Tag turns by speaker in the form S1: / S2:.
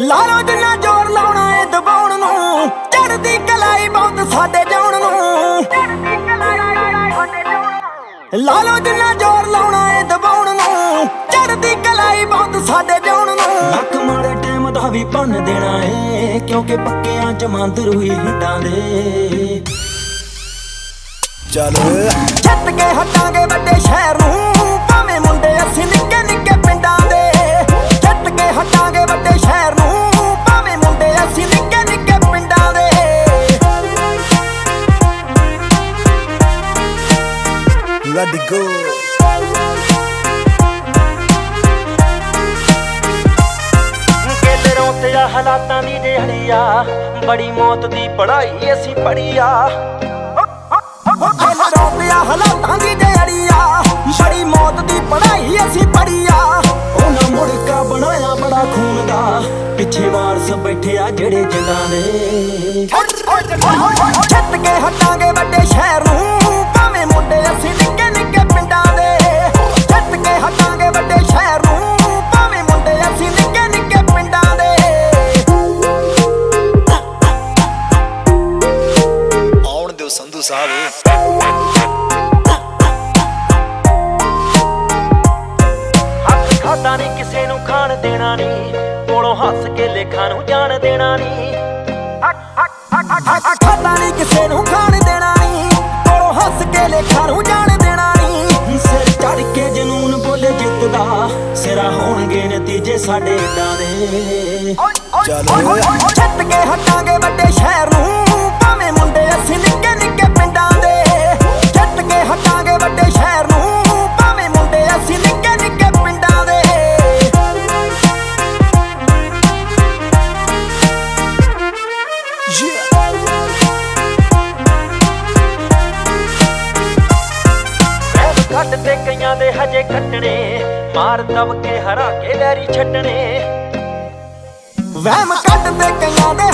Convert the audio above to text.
S1: ਲਾ ਲੋ ਜਿੰਨਾ ਜ਼ੋਰ ਲਾਉਣਾ ਏ ਦਬਾਉਣ ਨੂੰ, ਚੜਦੀ ਕਲਾਈ ਬਹੁਤ ਸਾਡੇ ਜਾਉਣ ਨੂੰ। ਲਾ ਲੋ ਜਿੰਨਾ ਜ਼ੋਰ ਲਾਉਣਾ ਏ ਦਬਾਉਣ ਨੂੰ, ਚੜਦੀ ਕਲਾਈ ਬਹੁਤ ਸਾਡੇ ਜਾਉਣ ਨੂੰ। ਲੱਕ ਮਾੜੇ ਟਾਈਮ ਦਾ ਵੀ ਭੰਨ ਦੇਣਾ ਏ, ਕਿਉਂਕਿ ਪੱਕਿਆਂ ਚ ਮੰਦਰ ਹੋਈ ਹਿੱਟਾਂ ਦੇ।
S2: ਚੱਲ
S1: ਛੱਤ ਕੇ ਹਟਾਂਗੇ ਵੱਡੇ ਸ਼ਹਿਰ ਨੂੰ, ਭਾਵੇਂ ਮੁੰਡੇ ਅਸੀਂ ਨਿੱਕੇ ਨਿੱਕੇ ਪਿੰਡਾਂ ਦੇ। ਛੱਤ ਕੇ ਹਟਾਂਗੇ ਵੱਡੇ ਸ਼ਹਿਰ ਨੂੰ, ਭਾਵੇਂ ਮੁੰਡੇ ਅਸੀਂ ਨਿੱਕੇ ਨਿੱਕੇ ਪਿੰਡਾਂ ਦੇ।
S2: let it go।
S1: ਕੇਲਰੋਂ ਤੇ ਆ ਹਾਲਾਤਾਂ ਦੀ ਦਿਹਾੜੀ ਆ, ਬੜੀ ਮੌਤ ਦੀ ਪੜ੍ਹਾਈ ਅਸੀਂ ਪੜ੍ਹੀ ਆ। ਕੇਲਰੋਂ ਤੇ ਆ ਹਾਲਾਤਾਂ ਦੀ ਦਿਹਾੜੀ ਆ, ਬੜੀ ਮੌਤ ਦੀ ਪੜ੍ਹਾਈ ਅਸੀਂ ਪੜ੍ਹੀ ਆ। ਉਹਨਾਂ ਮੁੜਕਾ ਬਣਾਇਆ ਬੜਾ ਖੂਨ ਦਾ, ਪਿੱਛੇ ਵਾਰਸ ਬੈਠੇ ਆ ਜਿਹੜੇ ਜਿੰਦਾਂ ਦੇ। ਛੱਤ ਕੇ ਹਟਾਂਗੇ ਵੱਡੇ ਸ਼ਹਿਰ ਨੂੰ, ਭਾਵੇਂ ਮੁੰਡੇ ਅਸੀਂ ਨਿੱਕੇ ਨਿੱਕੇ ਪਿੰਡਾਂ ਦੇ। ਛੱਤ ਕੇ ਹਟਾਂਗੇ ਵੱਡੇ ਸ਼ਹਿਰ ਨੂੰ, ਭਾਵੇਂ ਮੁੰਡੇ ਅਸੀਂ ਨਿੱਕੇ ਨਿੱਕੇ ਪਿੰਡਾਂ ਦੇ।
S2: ਆਉਣ ਦਿਓ ਸੰਧੂ ਸਾਹਿਬ।
S1: ਹੱਥ ਖਾਦਾ ਨੀ ਕਿਸੇ ਨੂੰ ਖਾਣ ਦੇਣਾ ਨੀ, ਕੋਲੋਂ ਹੱਸ ਕੇ ਲੇਖਾਂ ਨੂੰ ਜਾਣ ਦੇਣਾ ਨੀ। ਖਾਦਾ ਨੀ ਕਿਸੇ ਨੂੰ ਖਾਣ ਦੇਣਾ ਨੀ, ਕੋਲੋਂ ਹੱਸ ਕੇ ਲੇਖਾਂ ਨੂੰ ਜਾਣ ਦੇਣਾ ਨੀ। ਸਿਰ ਚੜ ਕੇ ਜਨੂਨ ਬੋਲੇ ਜਿੱਤਦਾ, ਸਿਰਾ ਹੋਣਗੇ ਨਤੀਜੇ ਸਾਡੇ ਏਦਾਂ ਦੇ।
S2: ਚੱਲ
S1: ਛੱਤ ਕੇ ਹਟਾਂਗੇ ਵੱਡੇ ਸ਼ਹਿਰ ਨੂੰ, ਭਾਵੇਂ ਮੁੰਡੇ ਅਸੀਂ ਨਿੱਕੇ ਨਿੱਕੇ ਪਿੰਡਾਂ ਦੇ। ਛੱਤ ਕੇ ਹਟਾਂਗੇ ਵੱਡੇ ਸ਼ਹਿਰ ਨੂੰ, ਭਾਵੇਂ ਮੁੰਡੇ ਅਸੀਂ ਨਿੱਕੇ ਨਿੱਕੇ ਪਿੰਡਾਂ ਦੇ। ਕੱਟ ਤੇ ਕਈਆਂ ਦੇ ਹਜੇ ਕੱਟਣੇ, ਮਾਰ ਦਬ ਕੇ ਹਰਾ ਕੇ ਵੈਰੀ ਛੱਡਣੇ। ਵਹਿਮ ਕੱਟ ਤੇ ਕਈਆਂ ਦੇ